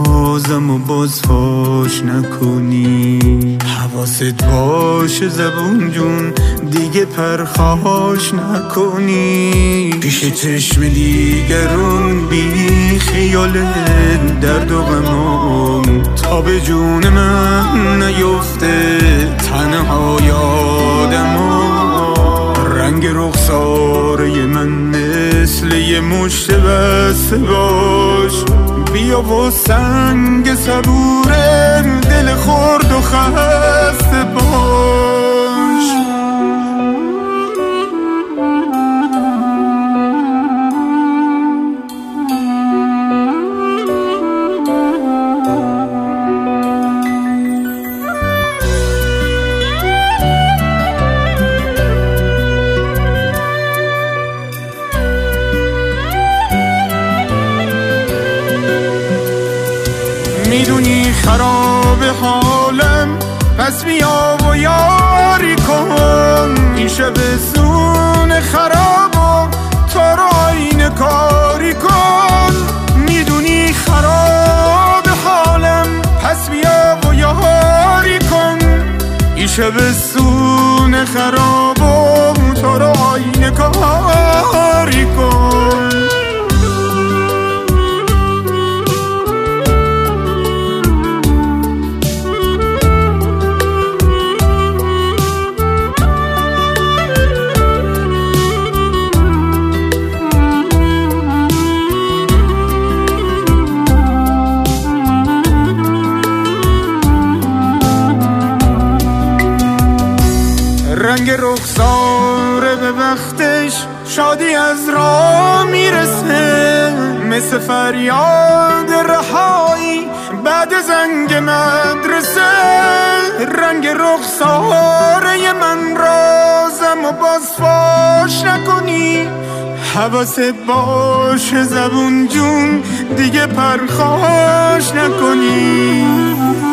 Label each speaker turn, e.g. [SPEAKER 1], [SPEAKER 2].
[SPEAKER 1] رازم و باز فاش نکنی. حواست باشه زبون جون دیگه پرخاش نکنی. پیش چشم دیگرون بی خیالت درد و غمام تا به جون من نیفته. تنها یادم رنگ رخساره من مثل یه مشت بسته باش. بیا و سنگ صبورم دل خورد و خسته باش. میدونی خراب حالم پس بیا و یاری کن. این شب سون خرابم تو رو آینه کاری کن. میدونی خراب حالم پس بیا و یاری کن. این شب سون خرابم تو رو آینه کاری کن. رنگ رخساره به وقتش شادی از راه میرسه. مثل فریاد رهایی بعد زنگ مدرسه. رنگ رخساره من رازم و باز فاش نکنی. حواست باشه زبون جون دیگه پرخاش نکنی.